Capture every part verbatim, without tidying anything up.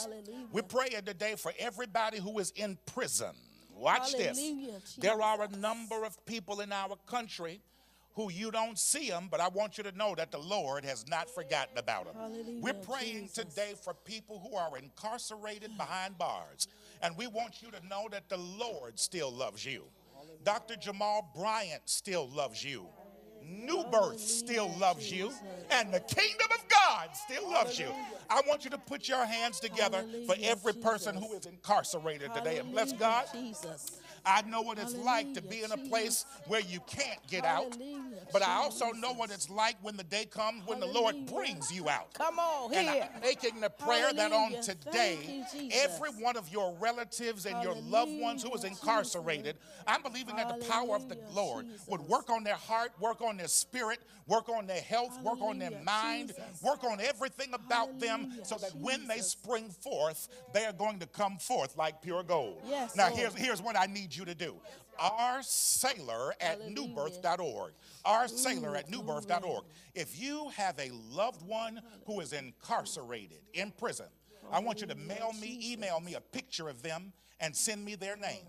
Hallelujah. We're praying today for everybody who is in prison. Watch this. Hallelujah, There are a Jesus. number of people in our country who you don't see them, but I want you to know that the Lord has not forgotten about them. Hallelujah, We're praying Jesus. today for people who are incarcerated behind bars, and we want you to know that the Lord still loves you. Doctor Jamal Bryant still loves you. New Birth still loves you, and the kingdom of God still loves you. I want you to put your hands together for Hallelujah, every person Jesus. who is incarcerated today, and bless Hallelujah, God. Jesus. I know what it's like to be in a Hallelujah, place where you can't get out, Hallelujah, but I also Jesus. know what it's like when the day comes when the Lord Hallelujah. brings you out. Come on And here. I'm making the prayer that on Hallelujah. today, Thank you, Jesus. every one of your relatives and your loved ones who is Hallelujah, incarcerated, I'm believing that the power of the Hallelujah, Lord would Jesus. work on their heart, work on their spirit, work on their health, work on their Hallelujah, mind, Jesus. work on everything about them Hallelujah, so that when they Jesus. spring forth, they are going to come forth like pure gold. Yes, now, Lord. here's, here's what I need you to do. Our sailor at Hallelujah. new birth dot org. Our sailor at Ooh, new birth dot org. glory. If you have a loved one who is incarcerated in prison, I want you to mail me, email me a picture of them and send me their name.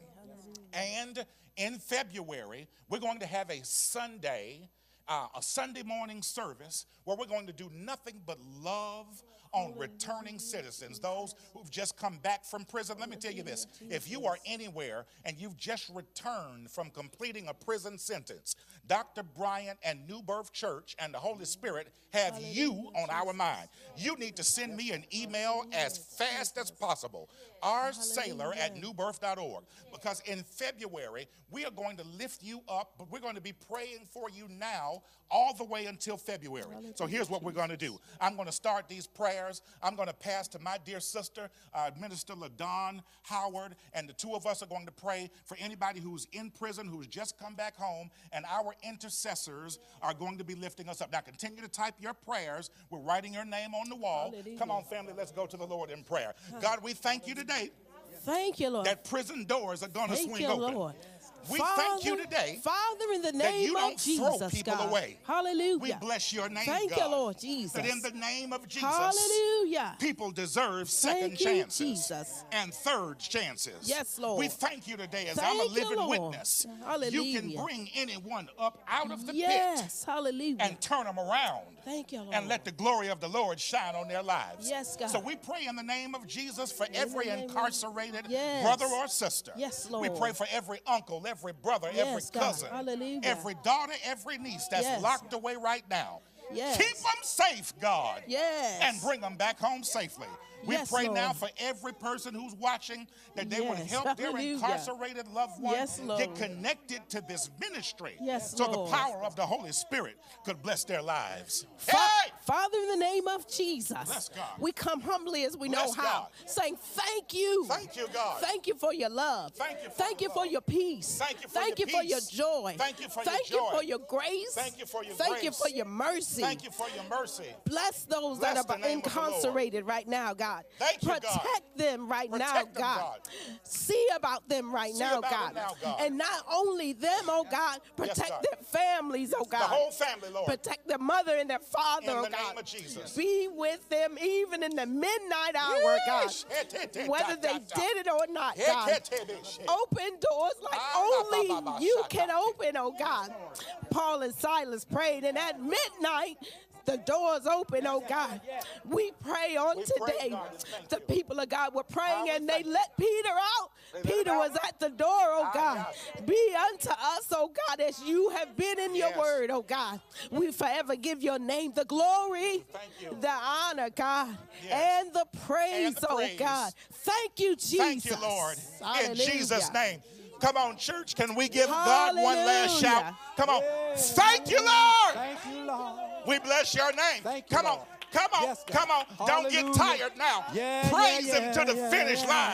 And in February, we're going to have a Sunday, uh, a Sunday morning service where we're going to do nothing but love on returning citizens, those who've just come back from prison. Let me tell you this. If you are anywhere and you've just returned from completing a prison sentence, Doctor Bryant and New Birth Church and the Holy Spirit have you on our mind. You need to send me an email as fast as possible. Our sailor at new birth dot org. Because in February, we are going to lift you up, but we're going to be praying for you now all the way until February. So here's what we're going to do. I'm going to start these prayers. I'm going to pass to my dear sister, uh, Minister LaDon Howard, and the two of us are going to pray for anybody who's in prison, who's just come back home, and our intercessors are going to be lifting us up. Now continue to type your prayers. We're writing your name on the wall. Hallelujah. Come on, family, let's go to the Lord in prayer. God, we thank you today Thank you, Lord. that prison doors are going to Thank swing you, open. Lord. We Father, thank you today Father, in the that name you don't of Jesus, throw people God. away. Hallelujah. We bless your name, Thank God. you, Lord Jesus. That in the name of Jesus, Hallelujah. people deserve second Thank you, chances Jesus. and third chances. Yes, Lord. We thank you today as Thank I'm a you, living Lord. witness. Hallelujah. You can bring anyone up out of the Yes, pit hallelujah. and turn them around. Thank you, Lord. And let the glory of the Lord shine on their lives. Yes, God. So we pray in the name of Jesus for In every the name of- incarcerated Yes. brother or sister. Yes, We Lord. pray for every uncle, every brother, Yes, every God. cousin, Hallelujah. every daughter, every niece that's Yes. locked away right now. Yes. Keep them safe, God. Yes. And bring them back home safely. We Yes, pray Lord. now for every person who's watching that they would Yes. help their Hallelujah. incarcerated loved one Yes, Lord. get connected to this ministry. Yes, so Lord. the power of the Holy Spirit could bless their lives. Fa- Hey! Father, in the name of Jesus, Bless God. we come humbly as we Bless know how, God. saying thank you. Thank you, God. Thank you for your love. Thank you for Thank your you for love. your peace. Thank you for Thank your you for your peace. joy. Thank you for your Thank joy. you for your grace. Thank you for your Thank you grace. for your mercy. Thank you for your mercy. Bless those Bless that the are name of the Lord. incarcerated right now, God. Thank you, God. Protect them right now, Protect them, God. God. See about them right See now, about God. them now, God. And not only them, oh God, protect God. their families, oh God. The whole family, Lord. Protect their mother and their father, In oh the God. name of Jesus. Be with them even in the midnight hour, God. Yeesh. He- te- te- Whether ta- they ta- ta. did it or not, He- God. te- te- be- she. Open doors like Ah, ba- only ba- ba- you shaka. can open, oh God. Paul and Silas prayed, and at midnight, the doors open, oh God. We pray on We pray, today. God, and thank The you. people of God were praying, God, we and they thank you. let Peter out. They let him Peter out. was at the door, oh Ah, God. yes. Be unto us, oh God, as you have been in your Yes. word, oh God. We forever give your name the glory, Thank you. the honor, God, Yes. and the praise, And the oh praise. God. Thank you, Jesus. Thank you, Lord. In Hallelujah. Jesus' name. Come on, church. Can we give God one last shout? Hallelujah. Come on. Thank you, Lord. Thank you, Lord. We bless your name. Thank you, Come on. Lord. Come on. Yes, God. Come on. Don't get Hallelujah. tired now. Yeah, Praise yeah, him to the yeah, finish yeah. line.